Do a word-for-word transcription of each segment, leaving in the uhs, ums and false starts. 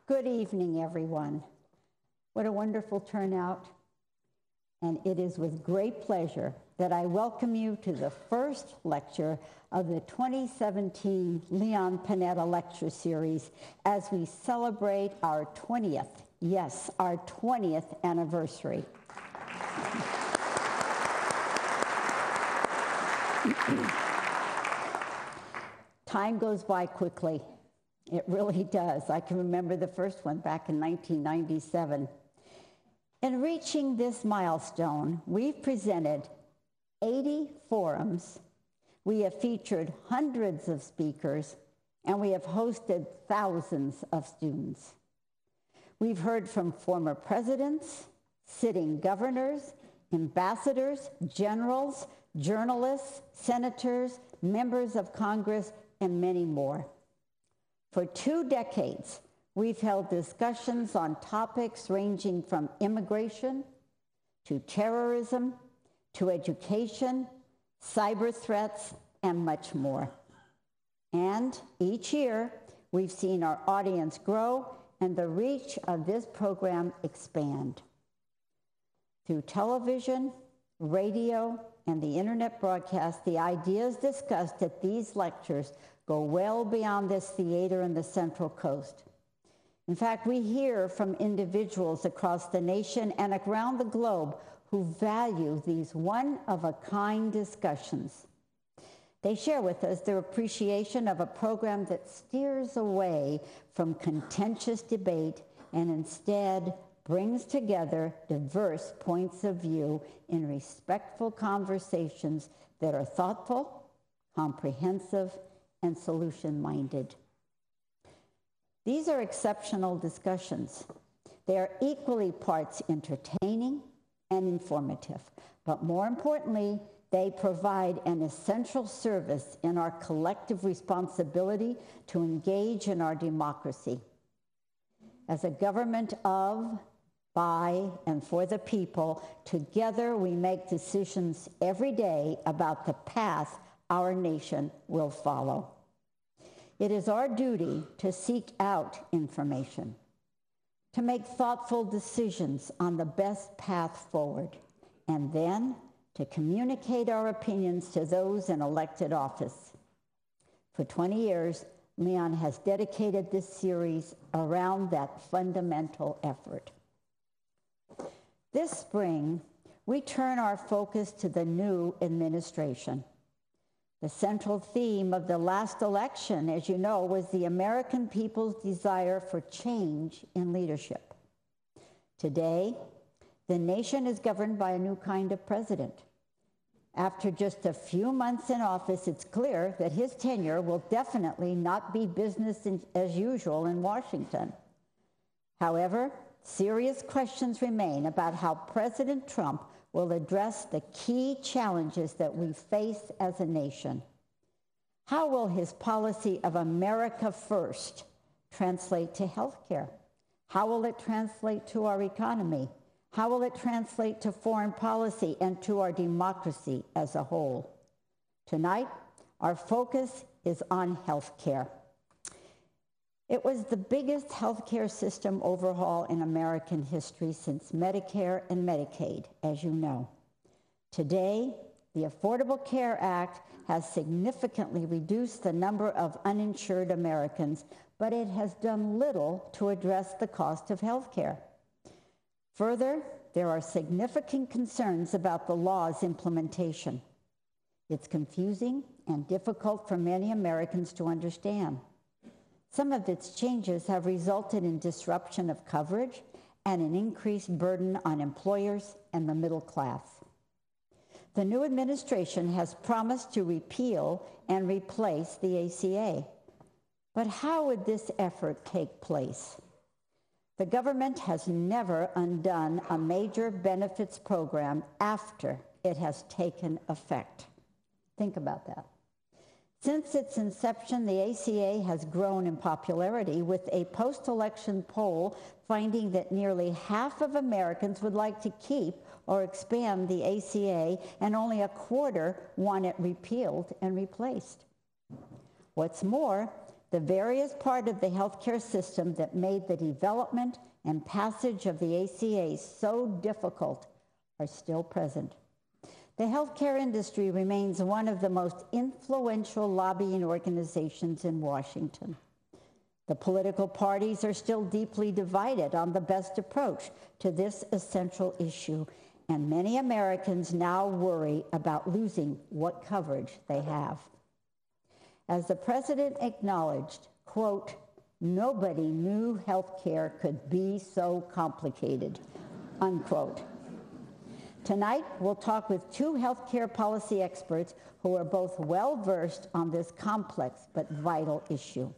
Good evening, everyone. What a wonderful turnout. And it is with great pleasure that I welcome you to the first lecture of the twenty seventeen Leon Panetta Lecture Series as we celebrate our twentieth, yes, our twentieth anniversary. Time goes by quickly. It really does. I can remember the first one back in nineteen ninety-seven. In reaching this milestone, we've presented eighty forums, we have featured hundreds of speakers, and we have hosted thousands of students. We've heard from former presidents, sitting governors, ambassadors, generals, journalists, senators, members of Congress, and many more. For two decades, we've held discussions on topics ranging from immigration to terrorism to education, cyber threats, and much more. And each year, we've seen our audience grow and the reach of this program expand. Through television, radio, and the internet broadcast, the ideas discussed at these lectures go well beyond this theater in the Central Coast. In fact, we hear from individuals across the nation and around the globe who value these one-of-a-kind discussions. They share with us their appreciation of a program that steers away from contentious debate and instead brings together diverse points of view in respectful conversations that are thoughtful, comprehensive, and solution-minded. These are exceptional discussions. They are equally parts entertaining and informative, but more importantly, they provide an essential service in our collective responsibility to engage in our democracy. As a government of, by, and for the people, together we make decisions every day about the path our nation will follow. It is our duty to seek out information, to make thoughtful decisions on the best path forward, and then to communicate our opinions to those in elected office. For twenty years, Leon has dedicated this series around that fundamental effort. This spring, we turn our focus to the new administration. The central theme of the last election, as you know, was the American people's desire for change in leadership. Today, the nation is governed by a new kind of president. After just a few months in office, it's clear that his tenure will definitely not be business as usual in Washington. However, serious questions remain about how President Trump will address the key challenges that we face as a nation. How will his policy of America First translate to healthcare? How will it translate to our economy? How will it translate to foreign policy and to our democracy as a whole? Tonight, our focus is on healthcare. It was the biggest healthcare system overhaul in American history since Medicare and Medicaid, as you know. Today, the Affordable Care Act has significantly reduced the number of uninsured Americans, but it has done little to address the cost of healthcare. Further, there are significant concerns about the law's implementation. It's confusing and difficult for many Americans to understand. Some of its changes have resulted in disruption of coverage and an increased burden on employers and the middle class. The new administration has promised to repeal and replace the A C A. But how would this effort take place? The government has never undone a major benefits program after it has taken effect. Think about that. Since its inception, the A C A has grown in popularity, with a post-election poll finding that nearly half of Americans would like to keep or expand the A C A, and only a quarter want it repealed and replaced. What's more, the various parts of the healthcare system that made the development and passage of the A C A so difficult are still present. The healthcare industry remains one of the most influential lobbying organizations in Washington. The political parties are still deeply divided on the best approach to this essential issue, and many Americans now worry about losing what coverage they have. As the president acknowledged, quote, "Nobody knew healthcare could be so complicated," unquote. Tonight, we'll talk with two healthcare policy experts who are both well-versed on this complex but vital issue.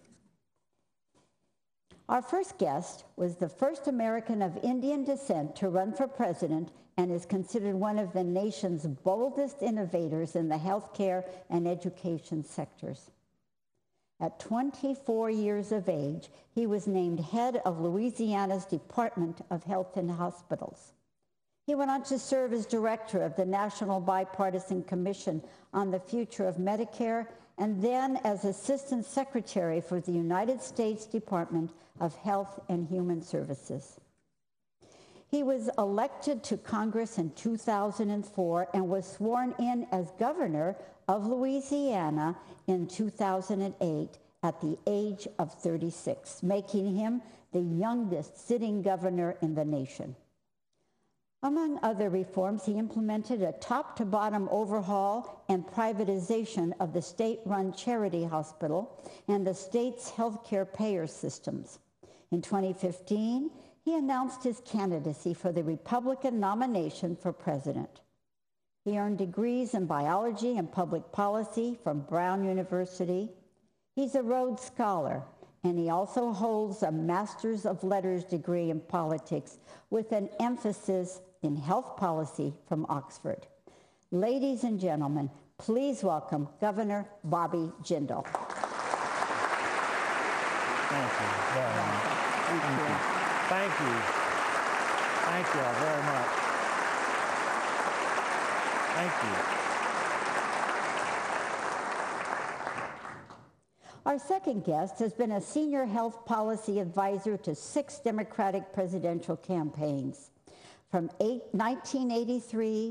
Our first guest was the first American of Indian descent to run for president and is considered one of the nation's boldest innovators in the healthcare and education sectors. At twenty-four years of age, he was named head of Louisiana's Department of Health and Hospitals. He went on to serve as director of the National Bipartisan Commission on the Future of Medicare, and then as Assistant Secretary for the United States Department of Health and Human Services. He was elected to Congress in two thousand four and was sworn in as governor of Louisiana in two thousand eight at the age of thirty-six, making him the youngest sitting governor in the nation. Among other reforms, he implemented a top-to-bottom overhaul and privatization of the state-run charity hospital and the state's healthcare payer systems. In twenty fifteen, he announced his candidacy for the Republican nomination for president. He earned degrees in biology and public policy from Brown University. He's a Rhodes Scholar, and he also holds a Master's of Letters degree in politics with an emphasis in health policy from Oxford. Ladies and gentlemen, please welcome Governor Bobby Jindal. Thank you very much. Thank, Thank you. you. Thank you. Thank you all very much. Thank you. Our second guest has been a senior health policy advisor to six Democratic presidential campaigns. From nineteen eighty-three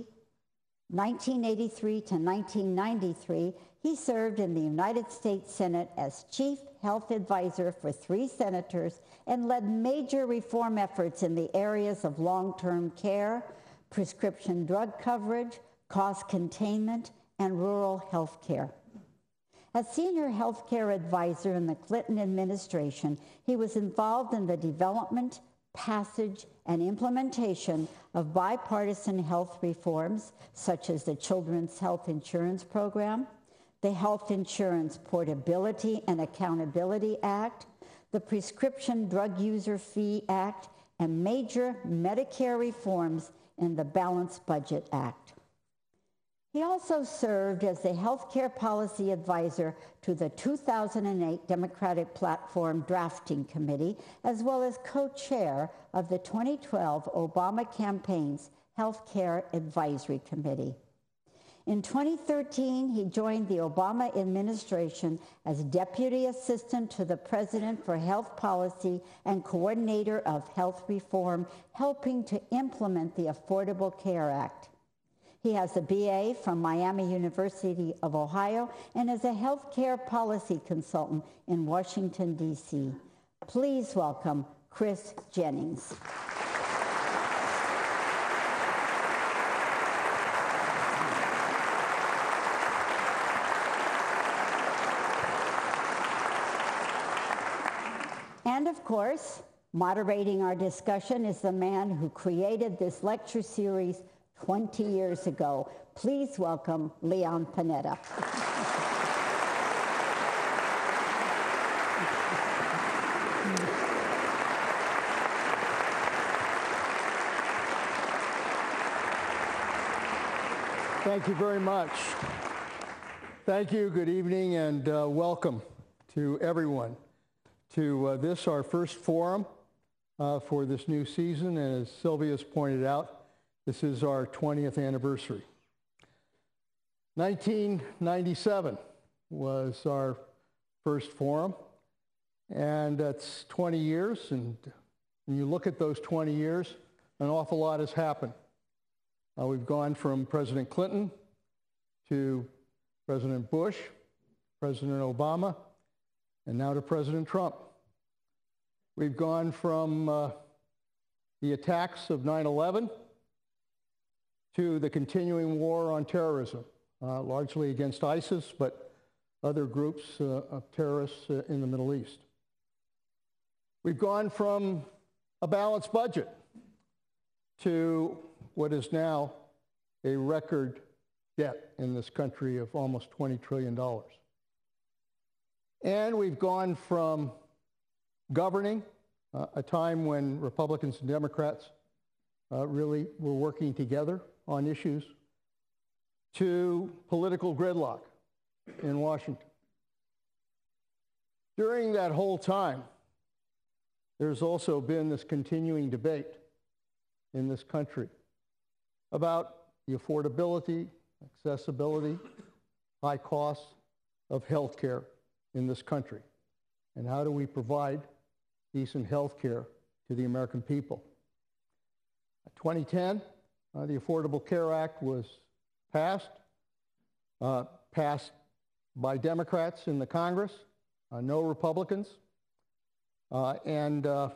to nineteen ninety-three, he served in the United States Senate as chief health advisor for three senators and led major reform efforts in the areas of long-term care, prescription drug coverage, cost containment, and rural health care. As senior health care advisor in the Clinton administration, he was involved in the development, passage, and implementation of bipartisan health reforms, such as the Children's Health Insurance Program, the Health Insurance Portability and Accountability Act, the Prescription Drug User Fee Act, and major Medicare reforms in the Balanced Budget Act. He also served as the healthcare policy advisor to the two thousand eight Democratic Platform Drafting Committee, as well as co-chair of the twenty twelve Obama campaign's Healthcare Advisory Committee. In twenty thirteen, he joined the Obama administration as Deputy Assistant to the President for Health Policy and Coordinator of Health Reform, helping to implement the Affordable Care Act. He has a B A from Miami University of Ohio and is a healthcare policy consultant in Washington, D C Please welcome Chris Jennings. And of course, moderating our discussion is the man who created this lecture series twenty years ago. Please welcome Leon Panetta. Thank you very much. Thank you, good evening, and uh, welcome to everyone to uh, this, our first forum uh, for this new season. And as Sylvia's pointed out, this is our twentieth anniversary. nineteen ninety-seven was our first forum, And that's twenty years, and when you look at those twenty years, an awful lot has happened. Uh, we've gone from President Clinton to President Bush, President Obama, and now to President Trump. We've gone from uh, the attacks of nine eleven to the continuing war on terrorism, uh, largely against ISIS, but other groups uh, of terrorists uh, in the Middle East. We've gone from a balanced budget to what is now a record debt in this country of almost twenty trillion dollars. And we've gone from governing, uh, a time when Republicans and Democrats uh, really were working together on issues, to political gridlock in Washington. During that whole time, there's also been this continuing debate in this country about the affordability, accessibility, high costs of health care in this country. And how do we provide decent health care to the American people? In twenty ten, uh, the Affordable Care Act was passed, uh, passed by Democrats in the Congress, uh, no Republicans. Uh, and uh,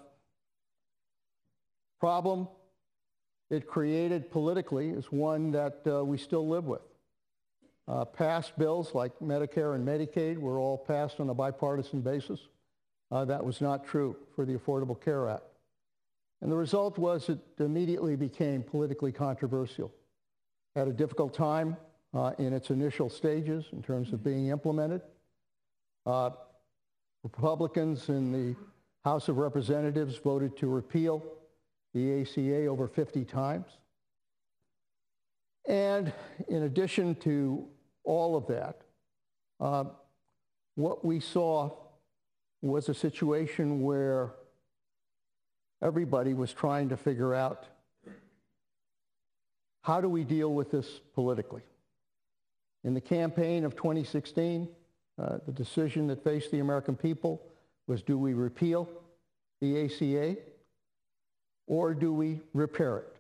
problem it created politically is one that uh, we still live with. Uh, past bills like Medicare and Medicaid were all passed on a bipartisan basis. Uh, that was not true for the Affordable Care Act. And the result was it immediately became politically controversial. Had a difficult time uh, in its initial stages in terms of being implemented. Uh, Republicans in the House of Representatives voted to repeal the A C A over fifty times. And in addition to all of that, uh, what we saw was a situation where everybody was trying to figure out, how do we deal with this politically? In the campaign of twenty sixteen, uh, the decision that faced the American people was, do we repeal the A C A or do we repair it?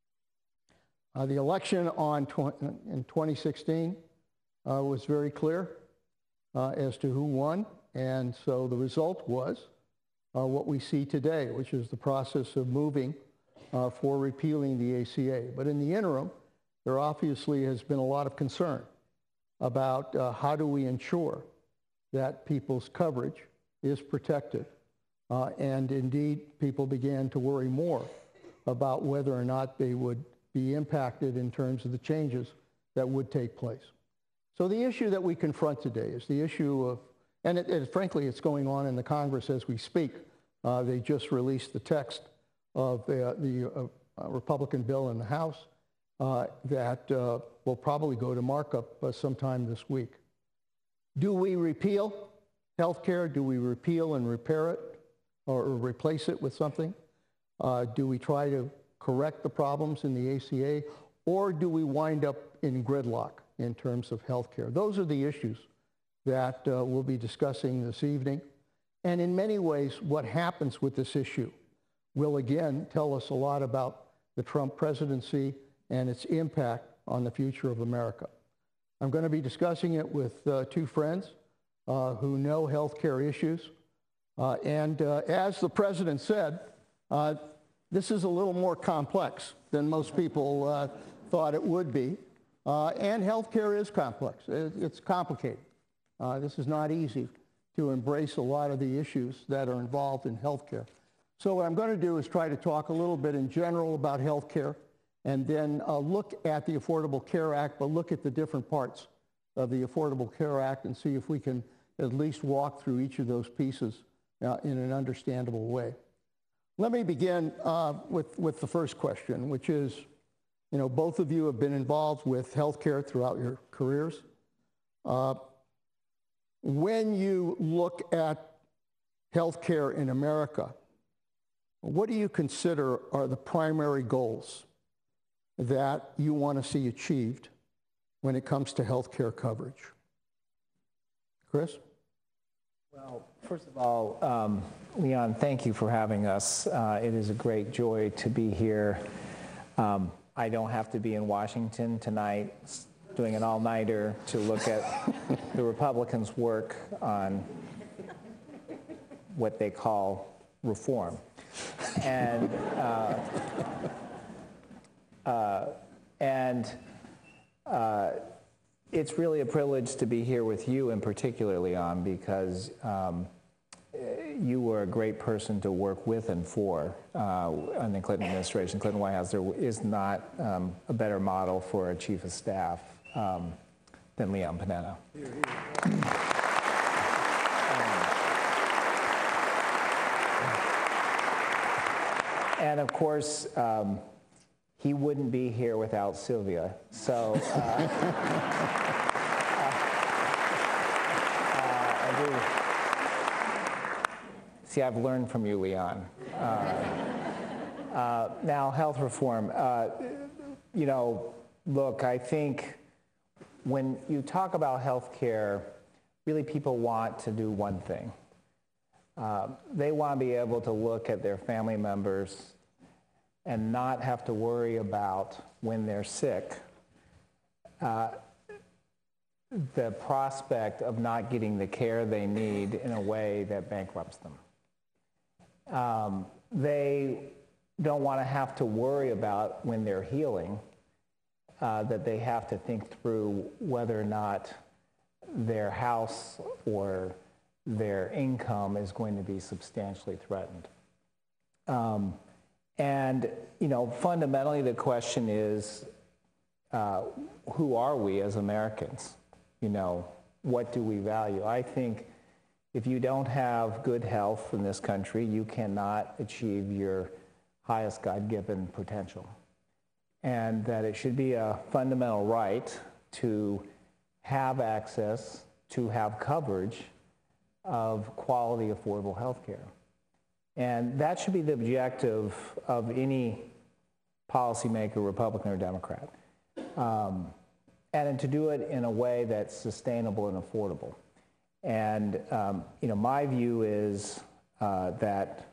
Uh, the election on tw in twenty sixteen uh, was very clear uh, as to who won, and so the result was uh, what we see today, which is the process of moving uh, for repealing the A C A. But in the interim, there obviously has been a lot of concern about uh, how do we ensure that people's coverage is protected. Uh, and indeed, people began to worry more about whether or not they would be impacted in terms of the changes that would take place. So the issue that we confront today is the issue of, and it, it, frankly, it's going on in the Congress as we speak. Uh, they just released the text of uh, the uh, uh, Republican bill in the House uh, that uh, will probably go to markup uh, sometime this week. Do we repeal health care? Do we repeal and repair it or, or replace it with something? Uh, do we try to correct the problems in the A C A, or do we wind up in gridlock in terms of health care? Those are the issues that uh, we'll be discussing this evening. And in many ways, what happens with this issue will again tell us a lot about the Trump presidency and its impact on the future of America. I'm going to be discussing it with uh, two friends uh, who know health care issues. Uh, and uh, as the president said, uh, this is a little more complex than most people uh, thought it would be. Uh, and health care is complex. It, it's complicated. Uh, this is not easy to embrace a lot of the issues that are involved in health care. So what I'm going to do is try to talk a little bit in general about health care, and then uh, look at the Affordable Care Act, but look at the different parts of the Affordable Care Act and see if we can at least walk through each of those pieces uh, in an understandable way. Let me begin uh, with, with the first question, which is, you know, both of you have been involved with healthcare throughout your careers. Uh, when you look at healthcare in America, what do you consider are the primary goals that you want to see achieved when it comes to healthcare coverage? Chris? Well, first of all, um, Leon, thank you for having us. Uh, it is a great joy to be here. Um, I don't have to be in Washington tonight doing an all-nighter to look at the Republicans' work on what they call reform. And, uh, uh, and uh, it's really a privilege to be here with you in particular, Leon, because um, you were a great person to work with and for uh, in the Clinton administration, Clinton White House. There is not um, a better model for a chief of staff um, than Leon Panetta. Here, here. And of course, um, he wouldn't be here without Sylvia. So uh, uh, uh, I do. See, I've learned from you, Leon. Uh, uh, now, health reform. Uh, you know, look, I think when you talk about health care, really people want to do one thing. Uh, they want to be able to look at their family members and not have to worry about when they're sick, uh, the prospect of not getting the care they need in a way that bankrupts them. Um, they don't want to have to worry about when they're healing, uh, that they have to think through whether or not their house or their income is going to be substantially threatened. Um, and, you know, fundamentally the question is, uh, who are we as Americans? You know, what do we value? I think if you don't have good health in this country, you cannot achieve your highest God-given potential. And that it should be a fundamental right to have access, to have coverage of quality, affordable health care. And that should be the objective of any policymaker, Republican or Democrat. Um, and to do it in a way that's sustainable and affordable. And, um, you know, my view is uh, that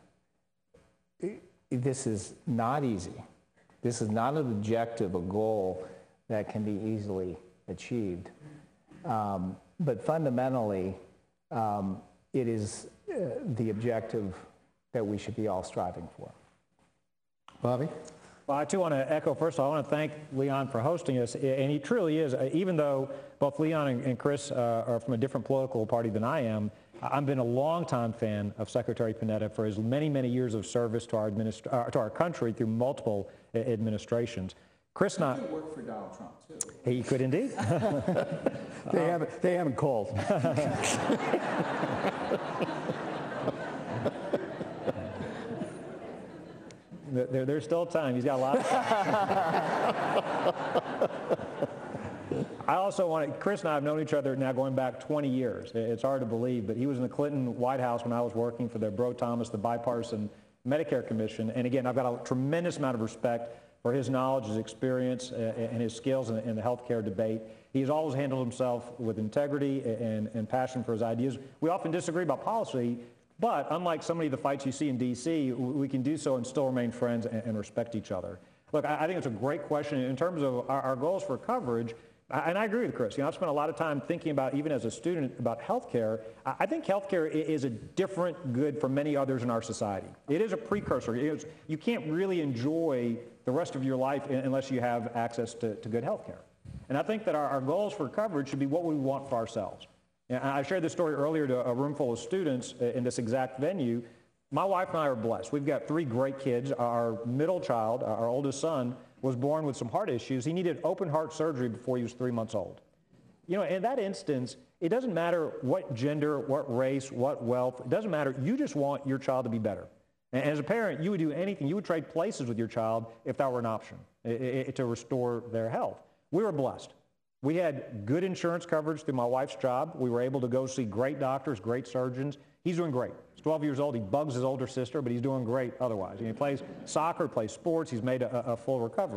this is not easy. This is not an objective, a goal that can be easily achieved. Um, but fundamentally, Um, it is uh, the objective that we should be all striving for. Bobby? Well, I too want to echo, first of all, I want to thank Leon for hosting us, and he truly is, uh, even though both Leon and, and Chris uh, are from a different political party than I am, I've been a longtime fan of Secretary Panetta for his many, many years of service to our, administ- uh, to our country through multiple uh, administrations. Chris and I... He could work for Donald Trump, too. He could indeed. They haven't, they haven't called. there, there's still time. He's got a lot of time. I also want to, Chris and I have known each other now going back twenty years. It's hard to believe, but he was in the Clinton White House when I was working for the Bro Thomas, the Bipartisan Medicare Commission. And again, I've got a tremendous amount of respect for his knowledge, his experience, uh, and his skills in, in the healthcare debate. He has always handled himself with integrity and, and passion for his ideas. We often disagree about policy, but unlike so many of the fights you see in D C, we can do so and still remain friends and, and respect each other. Look, I, I think it's a great question. In terms of our, our goals for coverage, I, and I agree with Chris. You know, I've spent a lot of time thinking about, even as a student, about healthcare. I, I think healthcare is a different good from many others in our society. It is a precursor. It is, you can't really enjoy the rest of your life unless you have access to, to good health care. And I think that our, our goals for coverage should be what we want for ourselves. And I shared this story earlier to a room full of students in this exact venue. My wife and I are blessed. We've got three great kids. Our middle child, our oldest son, was born with some heart issues. He needed open heart surgery before he was three months old. You know, in that instance, it doesn't matter what gender, what race, what wealth. It doesn't matter. You just want your child to be better. And as a parent, you would do anything. You would trade places with your child if that were an option it, it, to restore their health. We were blessed. We had good insurance coverage through my wife's job. We were able to go see great doctors, great surgeons. He's doing great. He's twelve years old. He bugs his older sister, but he's doing great otherwise. He plays soccer, plays sports. He's made a, a full recovery.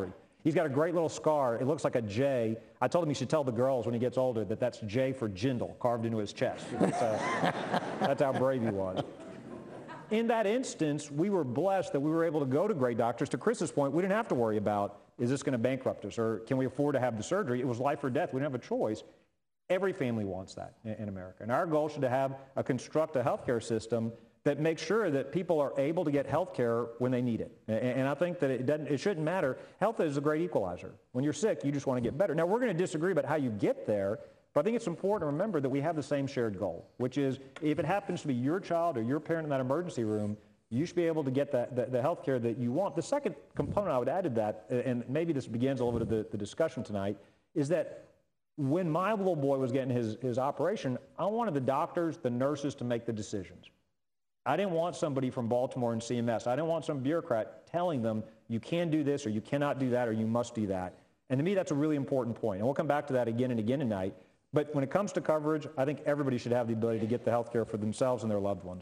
He's got a great little scar. It looks like a J. I told him he should tell the girls when he gets older that that's J for Jindal carved into his chest. That's, uh, that's how brave he was. In that instance, we were blessed that we were able to go to great doctors. To Chris's point, we didn't have to worry about, is this going to bankrupt us, or can we afford to have the surgery? It was life or death. We didn't have a choice. Every family wants that in, in America. And our goal should to have a construct a healthcare system that makes sure that people are able to get health care when they need it. And, and I think that it, doesn't, it shouldn't matter. Health is a great equalizer. When you're sick, you just want to get better. Now, we're going to disagree about how you get there, but I think it's important to remember that we have the same shared goal, which is if it happens to be your child or your parent in that emergency room, you should be able to get that, the, the health care that you want. The second component I would add to that, and maybe this begins a little bit of the, the discussion tonight, is that when my little boy was getting his, his operation, I wanted the doctors, the nurses to make the decisions. I didn't want somebody from Baltimore and C M S. I didn't want some bureaucrat telling them you can do this or you cannot do that or you must do that. And to me, that's a really important point. And we'll come back to that again and again tonight. But when it comes to coverage, I think everybody should have the ability to get the health care for themselves and their loved ones.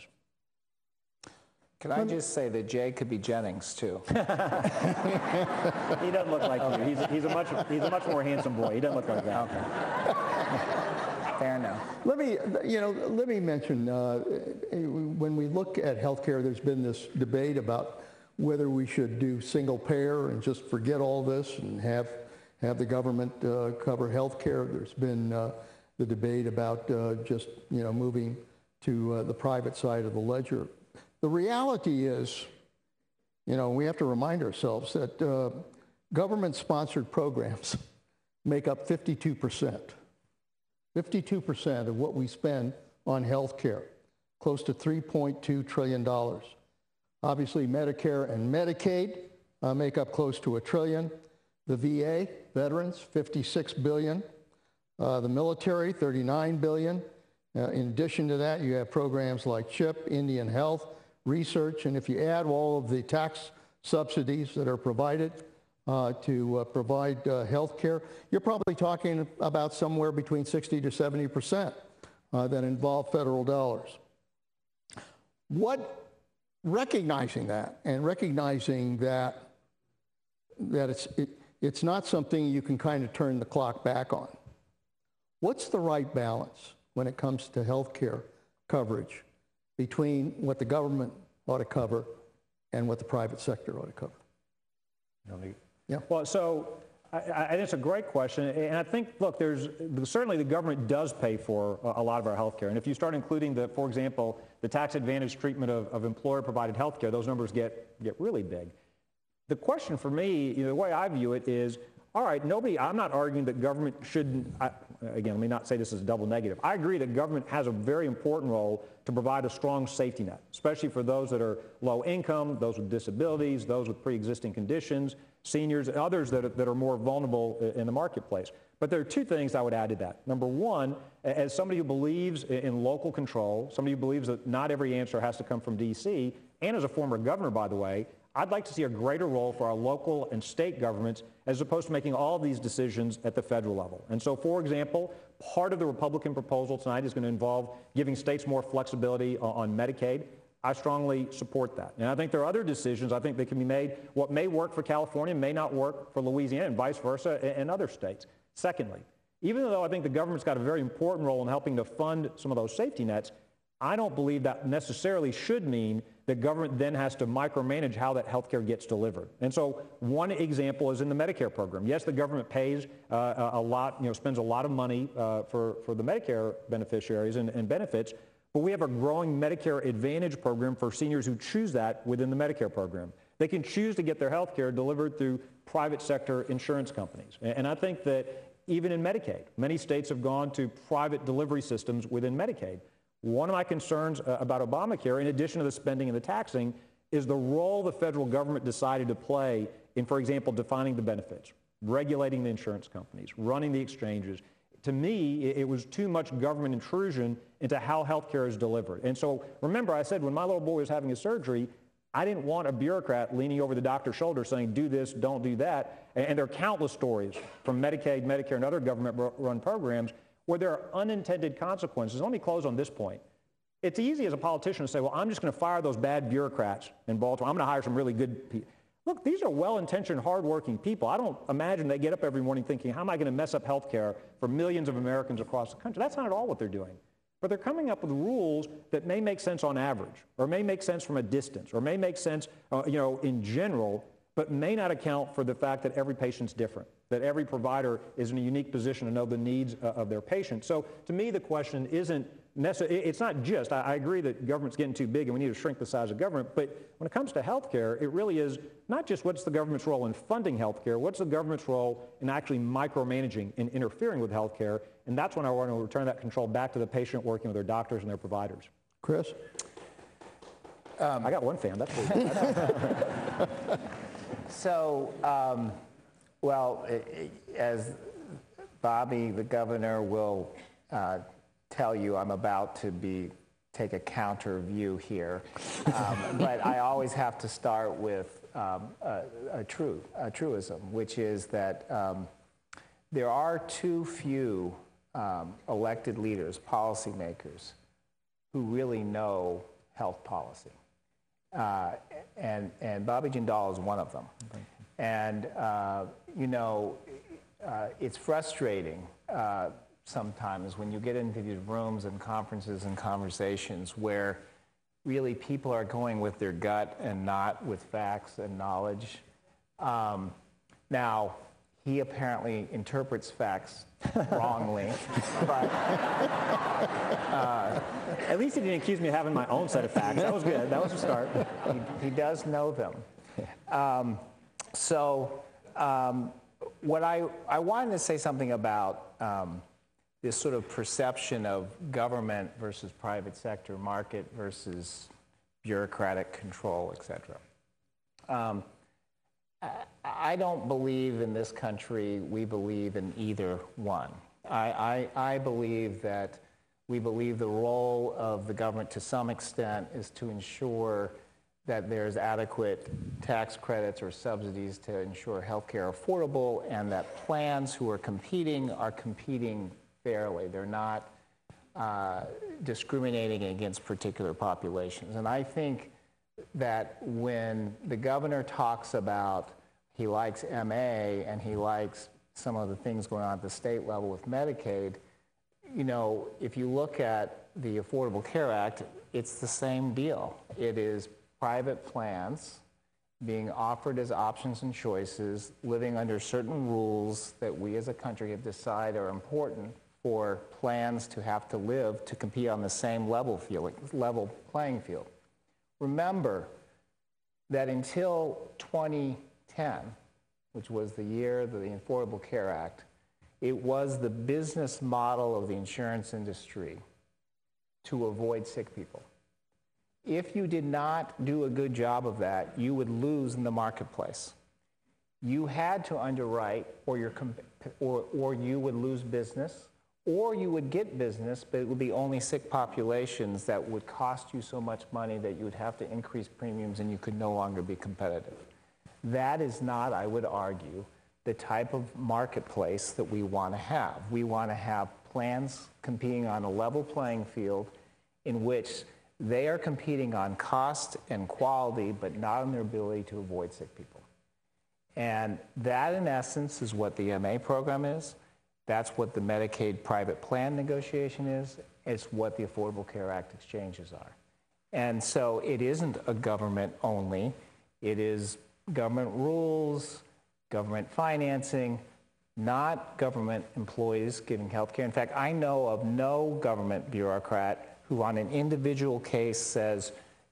Can I just say that Jay could be Jennings, too? He doesn't look like you. He's, he's, a much, he's a much more handsome boy. He doesn't look like that. Okay. Fair enough. Let me, you know, let me mention, uh, when we look at healthcare, there's been this debate about whether we should do single payer and just forget all this and have have the government uh, cover healthcare. There's been uh, the debate about uh, just, you know, moving to uh, the private side of the ledger. The reality is, you know, we have to remind ourselves that uh, government-sponsored programs make up fifty-two percent. fifty-two percent of what we spend on health care, close to three point two trillion dollars. Obviously, Medicare and Medicaid uh, make up close to a trillion. The V A, veterans, fifty-six billion dollars. Uh, the military, thirty-nine billion dollars. Uh, in addition to that, you have programs like CHIP, Indian Health, research, and if you add all of the tax subsidies that are provided Uh, to uh, provide uh, health care, you're probably talking about somewhere between sixty to seventy percent uh, that involve federal dollars. What, recognizing that and recognizing that, that it's, it, it's not something you can kind of turn the clock back on, what's the right balance when it comes to health care coverage between what the government ought to cover and what the private sector ought to cover? Yeah. Well, so I, I think it's a great question. And I think, look, there's certainly the government does pay for a, a lot of our health care. And if you start including, the, for example, the tax advantage treatment of, of employer-provided health care, those numbers get, get really big. The question for me, you know, the way I view it is, all right, nobody, I'm not arguing that government shouldn't, I, again, let me not say this is a double negative. I agree that government has a very important role to provide a strong safety net, especially for those that are low income, those with disabilities, those with pre-existing conditions, seniors, and others that are, that are more vulnerable in the marketplace. But there are two things I would add to that. Number one, as somebody who believes in local control, somebody who believes that not every answer has to come from D C, and as a former governor, by the way, I'd like to see a greater role for our local and state governments as opposed to making all of these decisions at the federal level. And so, for example, part of the Republican proposal tonight is going to involve giving states more flexibility on Medicaid. I strongly support that. And I think there are other decisions I think that can be made. What may work for California may not work for Louisiana, and vice versa, and other states. Secondly, even though I think the government's got a very important role in helping to fund some of those safety nets, I don't believe that necessarily should mean that government then has to micromanage how that health care gets delivered. And so one example is in the Medicare program. Yes, the government pays uh, a lot, you know, spends a lot of money uh, for, for the Medicare beneficiaries and, and benefits, but we have a growing Medicare Advantage program for seniors who choose that within the Medicare program. They can choose to get their health care delivered through private sector insurance companies. And I think that even in Medicaid, many states have gone to private delivery systems within Medicaid. One of my concerns uh, about Obamacare, in addition to the spending and the taxing, is the role the federal government decided to play in, for example, defining the benefits, regulating the insurance companies, running the exchanges. To me, it, it was too much government intrusion into how health care is delivered. And so remember, I said when my little boy was having his surgery, I didn't want a bureaucrat leaning over the doctor's shoulder saying, do this, don't do that. And, and there are countless stories from Medicaid, Medicare, and other government-run programs where there are unintended consequences. Let me close on this point. It's easy as a politician to say, well, I'm just going to fire those bad bureaucrats in Baltimore. I'm going to hire some really good people. Look, these are well-intentioned, hardworking people. I don't imagine they get up every morning thinking, how am I going to mess up health care for millions of Americans across the country? That's not at all what they're doing. But they're coming up with rules that may make sense on average, or may make sense from a distance, or may make sense, uh, you know, in general, but may not account for the fact that every patient's different, that every provider is in a unique position to know the needs uh, of their patient. So to me, the question isn't necessarily, it's not just, I, I agree that government's getting too big and we need to shrink the size of government, but when it comes to health care, it really is not just what's the government's role in funding health care, what's the government's role in actually micromanaging and interfering with health care, and that's when I want to return that control back to the patient working with their doctors and their providers. Chris? Um, I got one fan, that's cool. So, um, well, as Bobby, the governor, will uh, tell you, I'm about to be take a counter view here, um, but I always have to start with um, a, a true a truism, which is that um, there are too few um, elected leaders, policymakers, who really know health policy. Uh, and, and Bobby Jindal is one of them. And, uh, you know, uh, it's frustrating uh, sometimes when you get into these rooms and conferences and conversations where really people are going with their gut and not with facts and knowledge. Um, now, he apparently interprets facts wrongly, but... Uh, At least he didn't accuse me of having my own set of facts. That was good. That was a start. He, he does know them. Um, so um, what I, I wanted to say something about um, this sort of perception of government versus private sector, market versus bureaucratic control, et cetera. Um, I, I don't believe in this country we believe in either one. I, I, I believe that we believe the role of the government to some extent is to ensure that there's adequate tax credits or subsidies to ensure health care affordable, and that plans who are competing are competing fairly. They're not uh, discriminating against particular populations. And I think that when the governor talks about he likes M A and he likes some of the things going on at the state level with Medicaid, you know, if you look at the Affordable Care Act, it's the same deal. It is private plans being offered as options and choices, living under certain rules that we as a country have decided are important for plans to have to live to compete on the same level, field, level playing field. Remember that until twenty ten, which was the year of the Affordable Care Act, it was the business model of the insurance industry to avoid sick people. If you did not do a good job of that, you would lose in the marketplace. You had to underwrite, or, your, or, or you would lose business, or you would get business, but it would be only sick populations that would cost you so much money that you would have to increase premiums and you could no longer be competitive. That is not, I would argue, the type of marketplace that we want to have. We want to have plans competing on a level playing field in which they are competing on cost and quality, but not on their ability to avoid sick people. And that, in essence, is what the M A program is. That's what the Medicaid private plan negotiation is. It's what the Affordable Care Act exchanges are. And so it isn't a government only. It is government rules, government financing, not government employees giving health care. In fact, I know of no government bureaucrat who on an individual case says,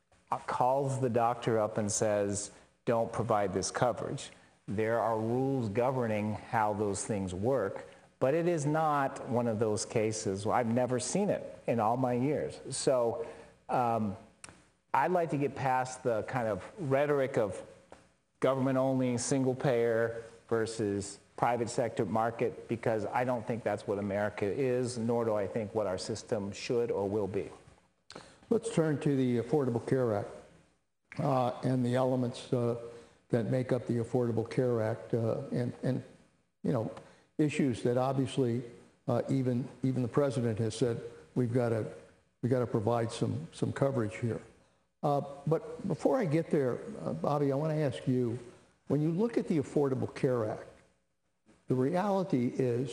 calls the doctor up and says, don't provide this coverage. There are rules governing how those things work, but it is not one of those cases. I've never seen it in all my years. So um, I'd like to get past the kind of rhetoric of government-only, single-payer versus private sector market, because I don't think that's what America is, nor do I think what our system should or will be. Let's turn to the Affordable Care Act uh, and the elements uh, that make up the Affordable Care Act uh, and, and, you know, issues that obviously uh, even, even the president has said we've got to we've got to provide some, some coverage here. Uh, but before I get there, uh, Bobby, I want to ask you, when you look at the Affordable Care Act, the reality is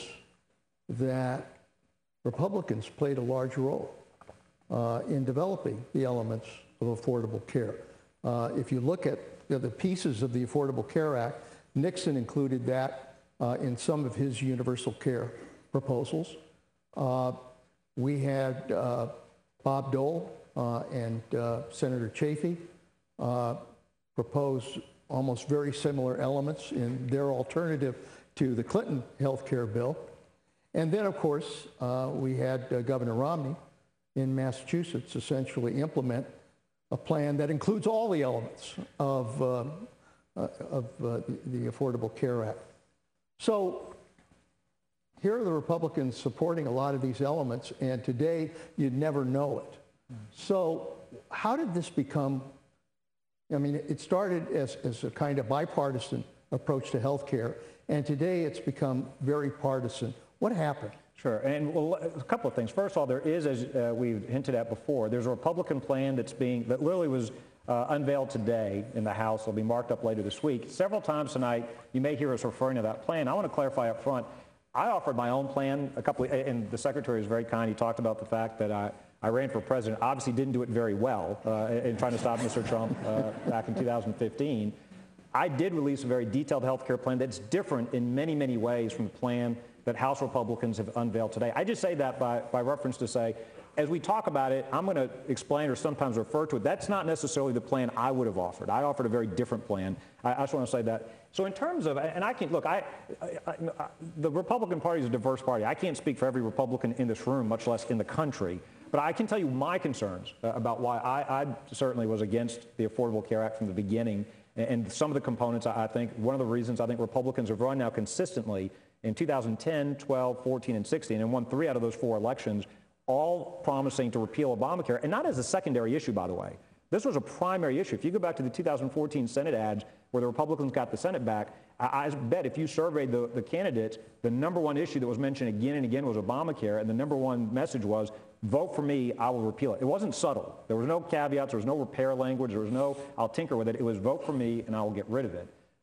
that Republicans played a large role uh, in developing the elements of affordable care. Uh, if you look at you know, the pieces of the Affordable Care Act, Nixon included that uh, in some of his universal care proposals. Uh, we had uh, Bob Dole uh, and uh, Senator Chafee uh, propose almost very similar elements in their alternative to the Clinton health care bill. And then, of course, uh, we had uh, Governor Romney in Massachusetts essentially implement a plan that includes all the elements of, uh, uh, of uh, the Affordable Care Act. So here are the Republicans supporting a lot of these elements, and today you'd never know it. So how did this become, I mean, it started as, as a kind of bipartisan approach to health care, and today it's become very partisan. What happened? Sure, and well, a couple of things. First of all, there is, as uh, we've hinted at before, there's a Republican plan that's being, that literally was uh, unveiled today in the House. It'll be marked up later this week. Several times tonight, you may hear us referring to that plan. I want to clarify up front, I offered my own plan a couple of, and the Secretary was very kind. He talked about the fact that I, I ran for president, obviously didn't do it very well uh, in trying to stop Mister Trump uh, back in two thousand fifteen. I did release a very detailed health care plan that's different in many, many ways from the plan that House Republicans have unveiled today. I just say that by, by reference to say, as we talk about it, I'm going to explain or sometimes refer to it. That's not necessarily the plan I would have offered. I offered a very different plan. I, I just want to say that. So in terms of, and I can't, look, I, I, I, the Republican Party is a diverse party. I can't speak for every Republican in this room, much less in the country. But I can tell you my concerns uh, about why I, I certainly was against the Affordable Care Act from the beginning. And, and some of the components, I, I think, one of the reasons I think Republicans have run now consistently in two thousand ten, twelve, fourteen, and sixteen, and won three out of those four elections, all promising to repeal Obamacare, and not as a secondary issue, by the way. This was a primary issue. If you go back to the two thousand fourteen Senate ads where the Republicans got the Senate back, I, I bet if you surveyed the, the candidates, the number one issue that was mentioned again and again was Obamacare, and the number one message was, vote for me, I will repeal it. It wasn't subtle. There was no caveats. There was no repair language. There was no, I'll tinker with it. It was vote for me, and I will get rid of it.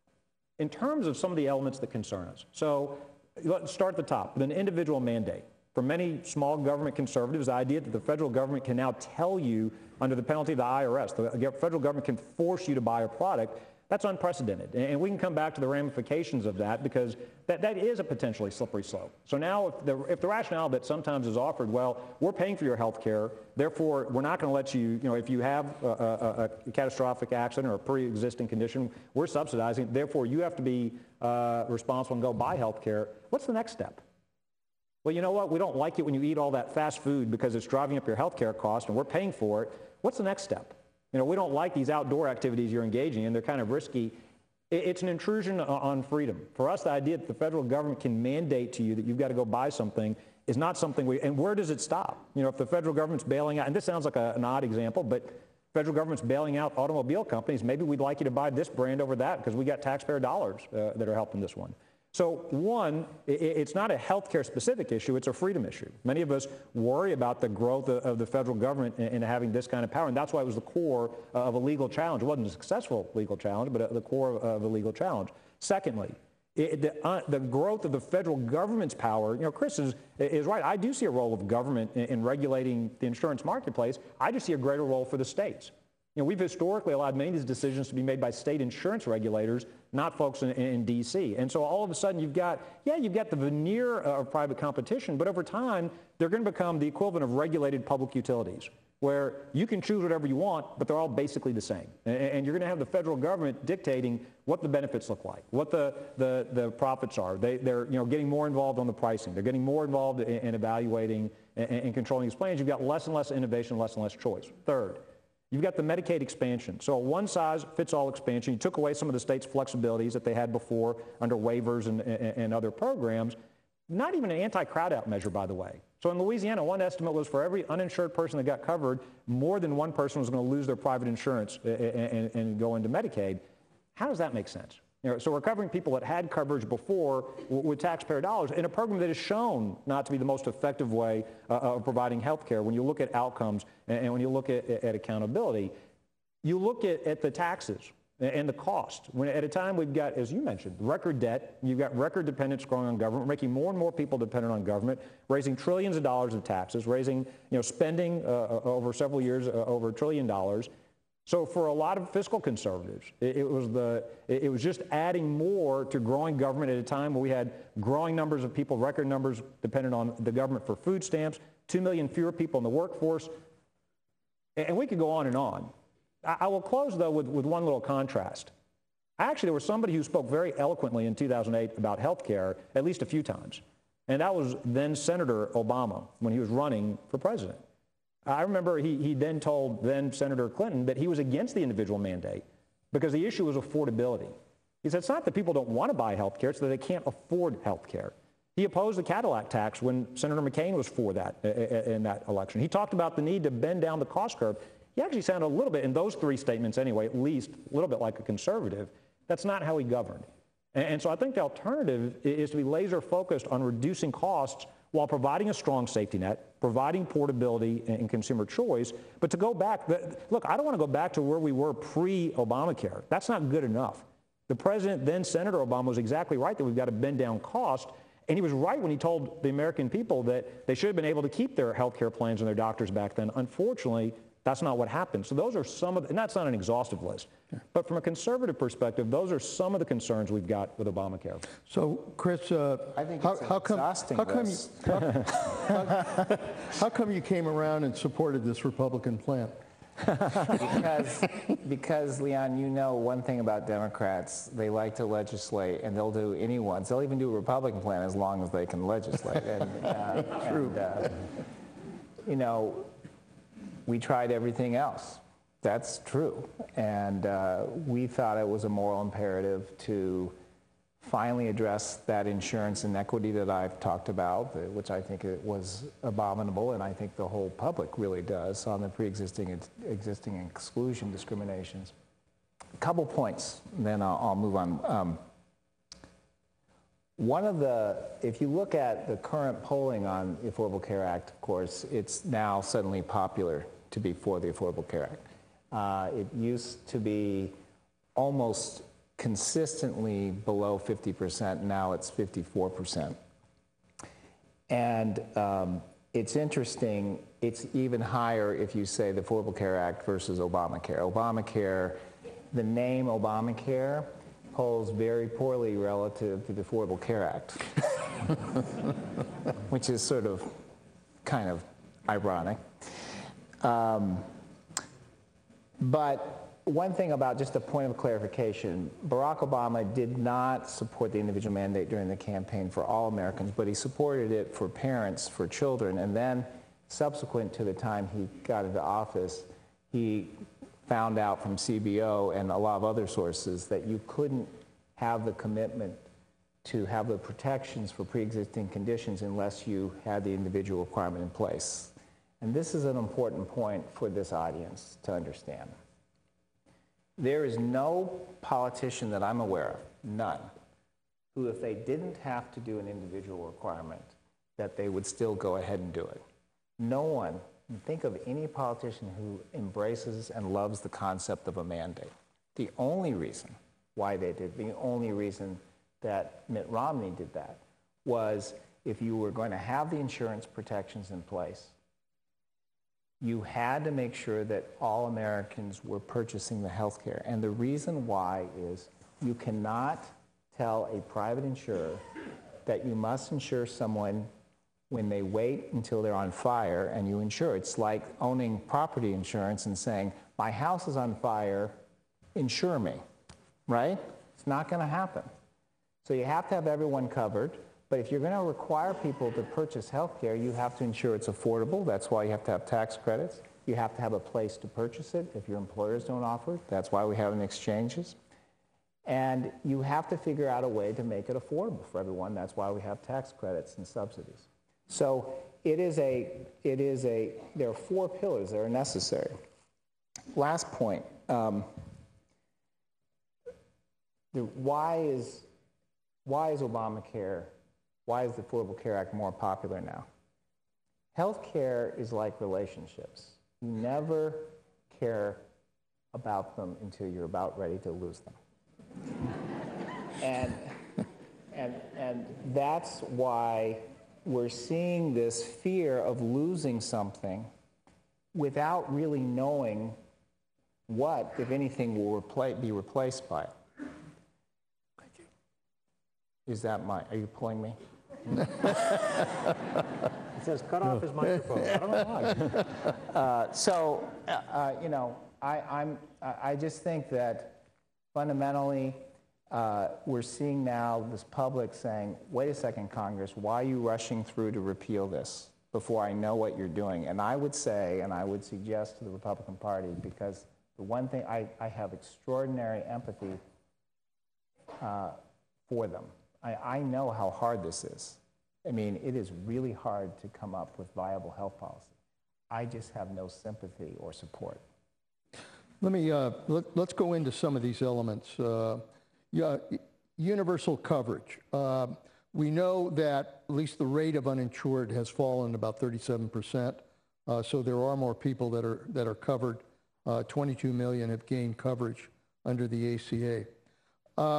In terms of some of the elements that concern us, so let's start at the top with an individual mandate. For many small government conservatives, the idea that the federal government can now tell you under the penalty of the I R S, the federal government can force you to buy a product, that's unprecedented. And we can come back to the ramifications of that because that, that is a potentially slippery slope. So now if the, if the rationale that sometimes is offered, well, we're paying for your health care, therefore we're not going to let you, you know, if you have a, a, a catastrophic accident or a pre-existing condition, we're subsidizing, therefore you have to be uh, responsible and go buy health care. What's the next step? Well, you know what? We don't like it when you eat all that fast food because it's driving up your health care cost and we're paying for it. What's the next step? You know, we don't like these outdoor activities you're engaging in. They're kind of risky. It's an intrusion on freedom. For us, the idea that the federal government can mandate to you that you've got to go buy something is not something we, and where does it stop? You know, if the federal government's bailing out, and this sounds like a, an odd example, but federal government's bailing out automobile companies, maybe we'd like you to buy this brand over that because we got taxpayer dollars uh, that are helping this one. So one, it's not a healthcare specific issue, it's a freedom issue. Many of us worry about the growth of the federal government in having this kind of power, and that's why it was the core of a legal challenge. It wasn't a successful legal challenge, but the core of a legal challenge. Secondly, it, the, uh, the growth of the federal government's power, you know, Chris is, is right. I do see a role of government in, in regulating the insurance marketplace. I just see a greater role for the states. You know, we've historically allowed many of these decisions to be made by state insurance regulators, not folks in, in D C. And so all of a sudden you've got, yeah, you've got the veneer of private competition, but over time they're going to become the equivalent of regulated public utilities, where you can choose whatever you want, but they're all basically the same. And, and you're going to have the federal government dictating what the benefits look like, what the, the, the profits are. They, they're you know, getting more involved on the pricing. They're getting more involved in, in evaluating and, and controlling these plans. You've got less and less innovation, less and less choice. Third, you've got the Medicaid expansion. So a one-size-fits-all expansion. You took away some of the state's flexibilities that they had before under waivers and, and, and other programs. Not even an anti-crowd-out measure, by the way. So in Louisiana, one estimate was for every uninsured person that got covered, more than one person was going to lose their private insurance and, and, and go into Medicaid. How does that make sense? You know, so we're covering people that had coverage before with taxpayer dollars in a program that is shown not to be the most effective way uh, of providing health care when you look at outcomes and, and when you look at, at accountability. You look at, at the taxes. and the cost. When at a time we've got, as you mentioned, record debt, you've got record dependence growing on government, making more and more people dependent on government, raising trillions of dollars of taxes, raising, you know, spending uh, over several years uh, over a trillion dollars. So for a lot of fiscal conservatives, it, it was the it, it was just adding more to growing government at a time where we had growing numbers of people, record numbers dependent on the government for food stamps, two million fewer people in the workforce, and, and we could go on and on. I, I will close though with, with one little contrast. Actually, there was somebody who spoke very eloquently in two thousand eight about health care at least a few times, and that was then Senator Obama when he was running for president. I remember he, he then told then Senator Clinton that he was against the individual mandate because the issue was affordability. He said it's not that people don't want to buy health care, it's that they can't afford health care. He opposed the Cadillac tax when Senator McCain was for that in that election. He talked about the need to bend down the cost curve. He actually sounded a little bit, in those three statements anyway, at least a little bit like a conservative. That's not how he governed. And, and so I think the alternative is to be laser focused on reducing costs while providing a strong safety net, providing portability and consumer choice. But to go back, look, I don't want to go back to where we were pre-Obamacare. That's not good enough. The president, then Senator Obama, was exactly right that we've got to bend down cost. And he was right when he told the American people that they should have been able to keep their health care plans and their doctors back then. Unfortunately, that's not what happened. So those are some of the, and that's not an exhaustive list. Yeah. But from a conservative perspective, those are some of the concerns we've got with Obamacare. So, Chris, uh, I think how, it's an how come exhausting how come, you, list. how, how, how come you came around and supported this Republican plan? because, because, Leon, you know one thing about Democrats, they like to legislate, and they'll do anyone. They'll even do a Republican plan as long as they can legislate. And, uh, True. And, uh, you know, we tried everything else. That's true. And uh, we thought it was a moral imperative to finally address that insurance inequity that I've talked about, which I think it was abominable, and I think the whole public really does, on the pre-existing existing exclusion discriminations. A couple points, then I'll, I'll move on. Um, one of the, if you look at the current polling on the Affordable Care Act, of course, it's now suddenly popular to be for the Affordable Care Act. Uh, it used to be almost consistently below fifty percent. Now it's fifty-four percent. And um, it's interesting, it's even higher if you say the Affordable Care Act versus Obamacare. Obamacare, the name Obamacare polls very poorly relative to the Affordable Care Act, which is sort of kind of ironic. Um, but one thing about just a point of clarification, Barack Obama did not support the individual mandate during the campaign for all Americans, but he supported it for parents, for children, and then subsequent to the time he got into office, he found out from C B O and a lot of other sources that you couldn't have the commitment to have the protections for pre-existing conditions unless you had the individual requirement in place. And this is an important point for this audience to understand. There is no politician that I'm aware of, none, who if they didn't have to do an individual requirement, that they would still go ahead and do it. No one, think of any politician who embraces and loves the concept of a mandate. The only reason why they did, the only reason that Mitt Romney did that was if you were going to have the insurance protections in place, you had to make sure that all Americans were purchasing the health care. And the reason why is you cannot tell a private insurer that you must insure someone when they wait until they're on fire and you insure. It's like owning property insurance and saying, my house is on fire, insure me, right? It's not going to happen. So you have to have everyone covered. But if you're going to require people to purchase health care, you have to ensure it's affordable. That's why you have to have tax credits. You have to have a place to purchase it if your employers don't offer it. That's why we have an exchanges. And you have to figure out a way to make it affordable for everyone. That's why we have tax credits and subsidies. So it is a, it is a, there are four pillars that are necessary. Last point. Um, the, why is, why is Obamacare, why is the Affordable Care Act more popular now? Health care is like relationships. You never care about them until you're about ready to lose them. and, and, and that's why we're seeing this fear of losing something without really knowing what, if anything, will repla- be replaced by it. Is that my, are you pulling me? It says cut off his microphone. I don't know why. uh, so, uh, uh, you know, I, I'm, I just think that fundamentally uh, we're seeing now this public saying, wait a second, Congress, why are you rushing through to repeal this before I know what you're doing? And I would say, and I would suggest to the Republican Party, because the one thing, I, I have extraordinary empathy uh, for them. I, I know how hard this is. I mean, it is really hard to come up with viable health policy. I just have no sympathy or support. Let me, uh, let, let's go into some of these elements. Uh, yeah, universal coverage. Uh, we know that at least the rate of uninsured has fallen about thirty-seven percent. Uh, so there are more people that are, that are covered. Uh, twenty-two million have gained coverage under the A C A. Uh,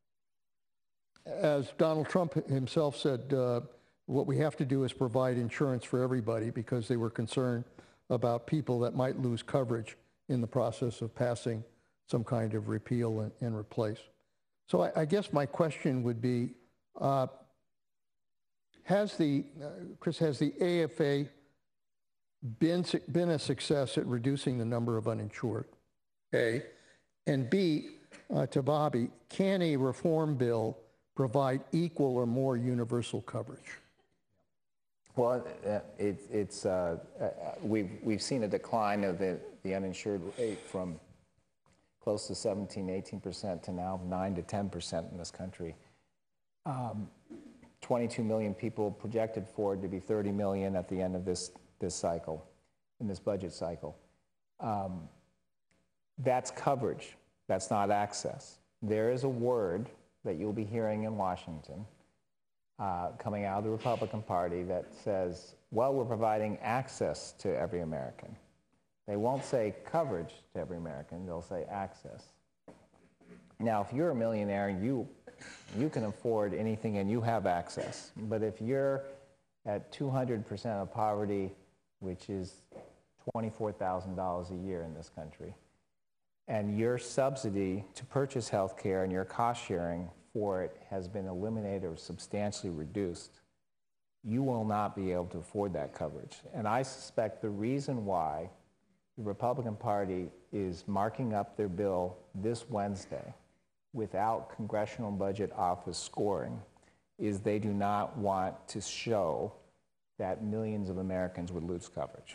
as Donald Trump himself said, uh, what we have to do is provide insurance for everybody, because they were concerned about people that might lose coverage in the process of passing some kind of repeal and, and replace. So I, I guess my question would be, uh, has the, uh, Chris, has the A F A been, been a success at reducing the number of uninsured, A? And B, uh, to Bobby, can a reform bill provide equal or more universal coverage? Well, uh, it, it's, uh, uh, we've, we've seen a decline of the, the uninsured rate from close to seventeen, eighteen percent to now nine to ten percent in this country. Um, twenty-two million people projected for it to be thirty million at the end of this, this cycle, in this budget cycle. Um, that's coverage. That's not access. There is a word that you'll be hearing in Washington uh, coming out of the Republican Party that says, well, we're providing access to every American. They won't say coverage to every American, they'll say access. Now, if you're a millionaire and you, you can afford anything and you have access, but if you're at two hundred percent of poverty, which is twenty-four thousand dollars a year in this country, and your subsidy to purchase health care and your cost sharing for it has been eliminated or substantially reduced, you will not be able to afford that coverage. And I suspect the reason why the Republican Party is marking up their bill this Wednesday without Congressional Budget Office scoring is they do not want to show that millions of Americans would lose coverage.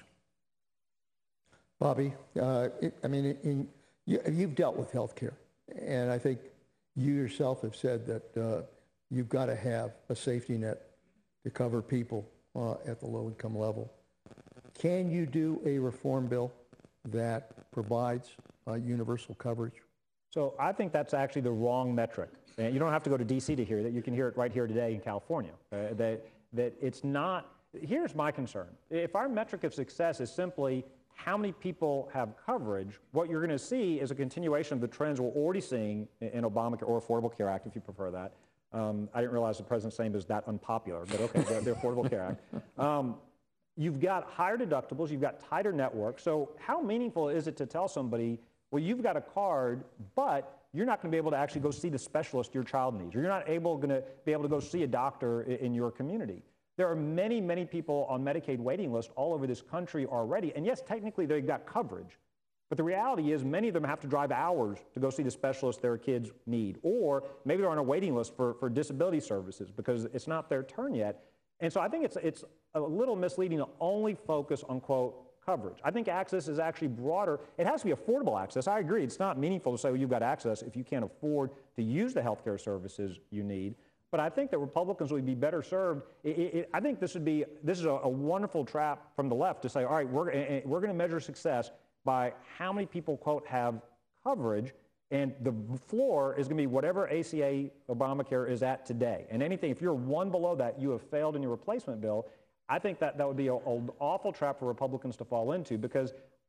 Bobby, uh, it, I mean, in, you, you've dealt with healthcare, and I think you yourself have said that uh, you've got to have a safety net to cover people uh, at the low-income level. Can you do a reform bill that provides uh, universal coverage? So I think that's actually the wrong metric. And you don't have to go to D C to hear that. You can hear it right here today in California. Uh, that, that it's not, here's my concern. If our metric of success is simply how many people have coverage, what you're going to see is a continuation of the trends we're already seeing in Obamacare or Affordable Care Act, if you prefer that. Um, I didn't realize the president's name is that unpopular, but okay, the, the Affordable Care Act. Um, you've got higher deductibles, you've got tighter networks, so how meaningful is it to tell somebody, well, you've got a card, but you're not going to be able to actually go see the specialist your child needs, or you're not able going to be able to go see a doctor in, in your community. There are many, many people on Medicaid waiting lists all over this country already, and yes, technically they've got coverage, but the reality is many of them have to drive hours to go see the specialist their kids need, or maybe they're on a waiting list for, for disability services because it's not their turn yet. And so I think it's, it's a little misleading to only focus on, quote, coverage. I think access is actually broader. It has to be affordable access. I agree. It's not meaningful to say, well, you've got access if you can't afford to use the health care services you need. But I think that Republicans would be better served. It, it, I think this would be, this is a, a wonderful trap from the left to say, all right, we're, we're going to measure success by how many people, quote, have coverage, and the floor is going to be whatever A C A Obamacare is at today. And anything, if you're one below that, you have failed in your replacement bill. I think that that would be an awful trap for Republicans to fall into, because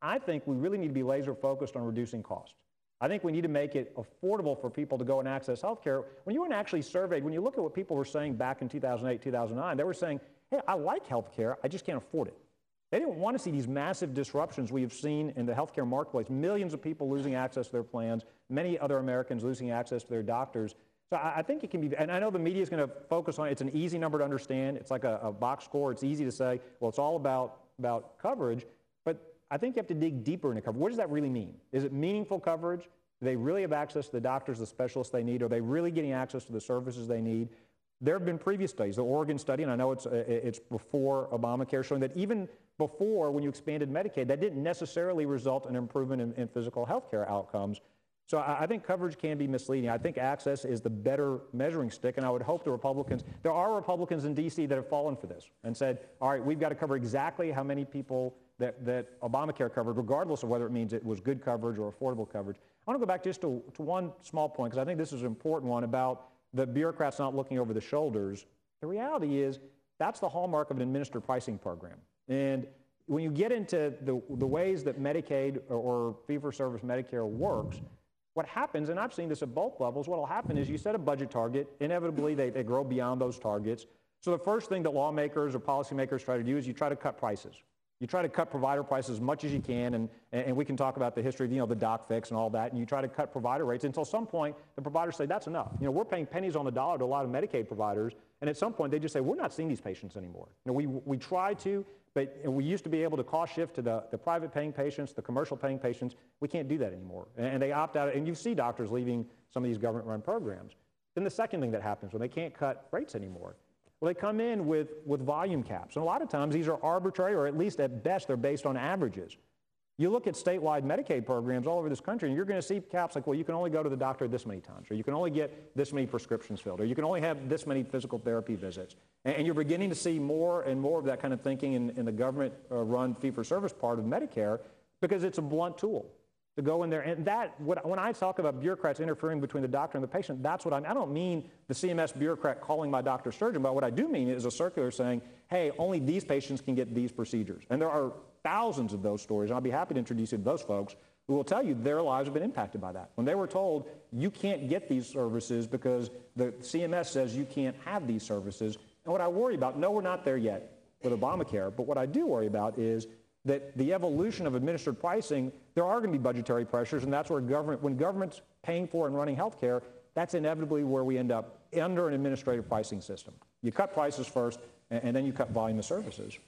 I think we really need to be laser focused on reducing costs. I think we need to make it affordable for people to go and access health care. When you were actually surveyed, when you look at what people were saying back in two thousand eight, two thousand nine, they were saying, hey, I like health care, I just can't afford it. They didn't want to see these massive disruptions we have seen in the healthcare marketplace, millions of people losing access to their plans, many other Americans losing access to their doctors. So I, I think it can be, and I know the media is going to focus on it. It's an easy number to understand. It's like a, a box score. It's easy to say, well, it's all about, about coverage, but I think you have to dig deeper into coverage. What does that really mean? Is it meaningful coverage? Do they really have access to the doctors, the specialists they need? Are they really getting access to the services they need? There have been previous studies, the Oregon study, and I know it's, it's before Obamacare, showing that even before, when you expanded Medicaid, that didn't necessarily result in improvement in, in physical health care outcomes. So I, I think coverage can be misleading. I think access is the better measuring stick, and I would hope the Republicans, there are Republicans in D C that have fallen for this and said, all right, we've got to cover exactly how many people that, that Obamacare covered, regardless of whether it means it was good coverage or affordable coverage. I want to go back just to, to one small point, because I think this is an important one about the bureaucrats not looking over the shoulders. The reality is that's the hallmark of an administered pricing program. And when you get into the, the ways that Medicaid or, or fee-for-service Medicare works, what happens, and I've seen this at both levels, what will happen is you set a budget target. Inevitably, they, they grow beyond those targets. So the first thing that lawmakers or policymakers try to do is you try to cut prices. You try to cut provider prices as much as you can, and, and we can talk about the history of, you know, the doc fix and all that, and you try to cut provider rates until some point the providers say that's enough. You know, we're paying pennies on the dollar to a lot of Medicaid providers, and at some point they just say, we're not seeing these patients anymore. You know, we, we try to, but we used to be able to cost shift to the, the private paying patients, the commercial paying patients. We can't do that anymore. And, and they opt out, and you see doctors leaving some of these government-run programs. Then the second thing that happens when they can't cut rates anymore, well, they come in with, with volume caps. And a lot of times these are arbitrary, or at least at best they're based on averages. You look at statewide Medicaid programs all over this country, and you're going to see caps like, well, you can only go to the doctor this many times, or you can only get this many prescriptions filled, or you can only have this many physical therapy visits. And, and you're beginning to see more and more of that kind of thinking in, in the government-run fee-for-service part of Medicare, because it's a blunt tool to go in there. And that, what, when I talk about bureaucrats interfering between the doctor and the patient, that's what I mean. I don't mean the C M S bureaucrat calling my doctor surgeon, but what I do mean is a circular saying, hey, only these patients can get these procedures. And there are thousands of those stories, and I'll be happy to introduce you to those folks who will tell you their lives have been impacted by that. When they were told, you can't get these services because the C M S says you can't have these services. And what I worry about, no, we're not there yet with Obamacare, but what I do worry about is that the evolution of administered pricing, there are going to be budgetary pressures, and that's where government, when government's paying for and running health care, that's inevitably where we end up under an administrative pricing system. You cut prices first, and, and then you cut volume of services.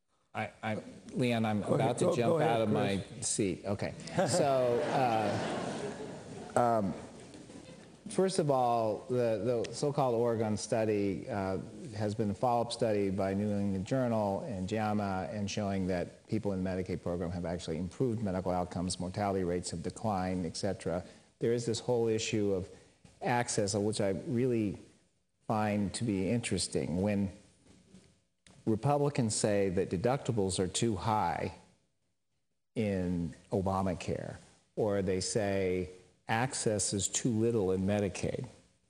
I, I, Leon, I'm Go about ahead. to Go- jump go ahead, out of my Chris. seat. Okay. So, uh, um, first of all, the, the so-called Oregon study uh, has been a follow-up study by New England Journal and JAMA, and showing that people in the Medicaid program have actually improved medical outcomes, mortality rates have declined, et cetera. There is this whole issue of access, which I really find to be interesting. When Republicans say that deductibles are too high in Obamacare, or they say access is too little in Medicaid,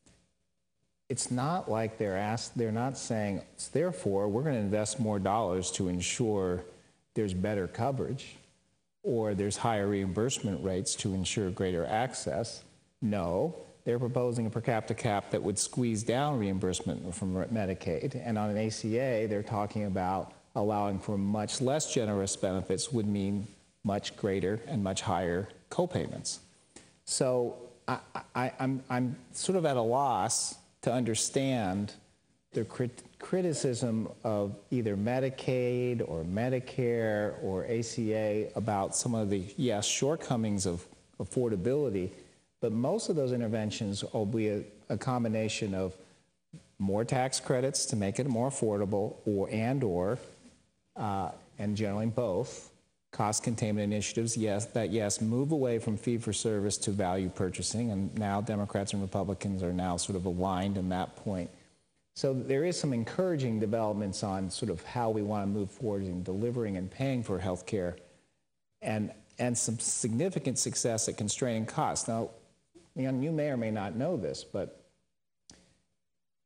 it's not like they're asked, they're not saying, therefore, we're going to invest more dollars to ensure there's better coverage or there's higher reimbursement rates to ensure greater access. No, they're proposing a per capita cap that would squeeze down reimbursement from Medicaid. And on an A C A, they're talking about allowing for much less generous benefits would mean much greater and much higher copayments. So I, I, I'm, I'm sort of at a loss to understand the crit criticism of either Medicaid or Medicare or A C A about some of the, yes, shortcomings of affordability, but most of those interventions will be a, a combination of more tax credits to make it more affordable, or and or, uh, and generally both, cost containment initiatives, yes, that yes, move away from fee-for-service to value purchasing, and now Democrats and Republicans are now sort of aligned in that point. So there is some encouraging developments on sort of how we want to move forward in delivering and paying for health care, and, and some significant success at constraining costs. Now, you know, you may or may not know this, but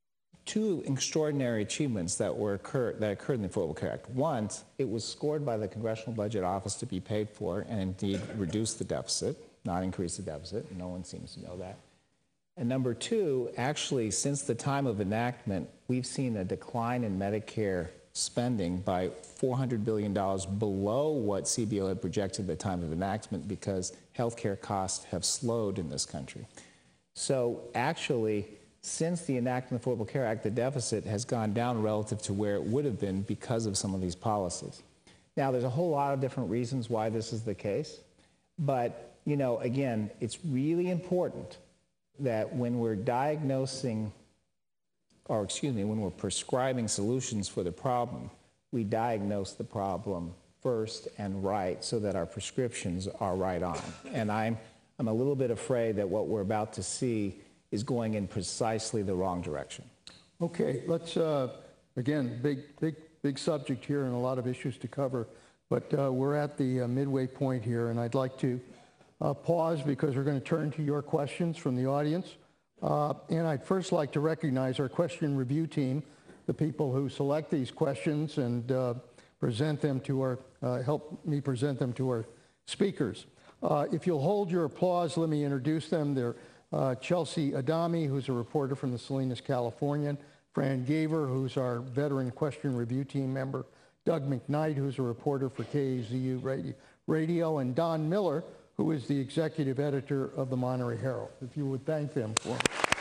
two extraordinary achievements that were occur, that occurred in the Affordable Care Act. One, it was scored by the Congressional Budget Office to be paid for and indeed reduce the deficit, not increase the deficit. No one seems to know that. And number two, actually, since the time of enactment, we've seen a decline in Medicare spending by four hundred billion dollars below what C B O had projected at the time of enactment because healthcare costs have slowed in this country. So actually, since the enactment of the Affordable Care Act, the deficit has gone down relative to where it would have been because of some of these policies. Now, there's a whole lot of different reasons why this is the case, but, you know, again, it's really important that when we're diagnosing, or excuse me, when we're prescribing solutions for the problem, we diagnose the problem first and right so that our prescriptions are right on. And I'm, I'm a little bit afraid that what we're about to see is going in precisely the wrong direction. Okay, let's, uh, again, big, big, big subject here and a lot of issues to cover, but uh, we're at the uh, midway point here, and I'd like to uh, pause because we're going to turn to your questions from the audience. Uh, and I'd first like to recognize our question review team, the people who select these questions and uh, present them to our, uh, help me present them to our speakers. Uh, if you'll hold your applause, let me introduce them. They're Uh, Chelsea Adami, who's a reporter from the Salinas Californian, Fran Gaver, who's our veteran question review team member, Doug McKnight, who's a reporter for K A Z U radio, radio, and Don Miller, who is the executive editor of the Monterey Herald. If you would thank them for me.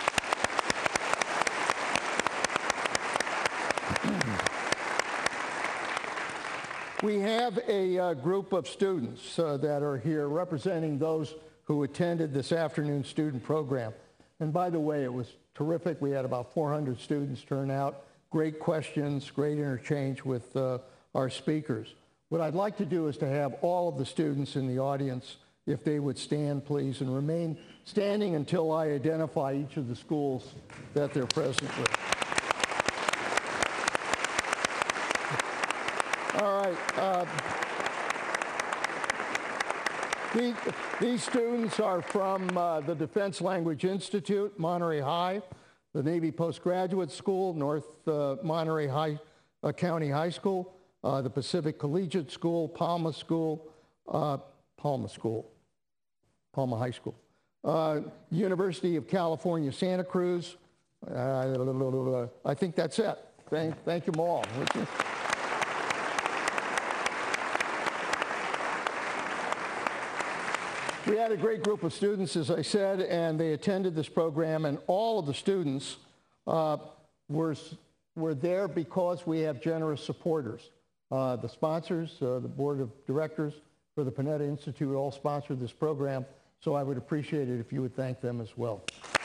We have a uh, group of students uh, that are here representing those who attended this afternoon student program. And by the way, it was terrific. We had about four hundred students turn out. Great questions, great interchange with uh, our speakers. What I'd like to do is to have all of the students in the audience, if they would stand, please, and remain standing until I identify each of the schools that they're present with. All right. Uh, These, these students are from uh, the Defense Language Institute, Monterey High, the Navy Postgraduate School, North uh, Monterey High, uh, County High School, uh, the Pacific Collegiate School, Palma School, uh, Palma School, Palma High School, uh, University of California, Santa Cruz. Uh, I think that's it. Thank, thank you all. We had a great group of students, as I said, and they attended this program, and all of the students uh, were, were there because we have generous supporters. Uh, the sponsors, uh, the board of directors for the Panetta Institute all sponsored this program, so I would appreciate it if you would thank them as well.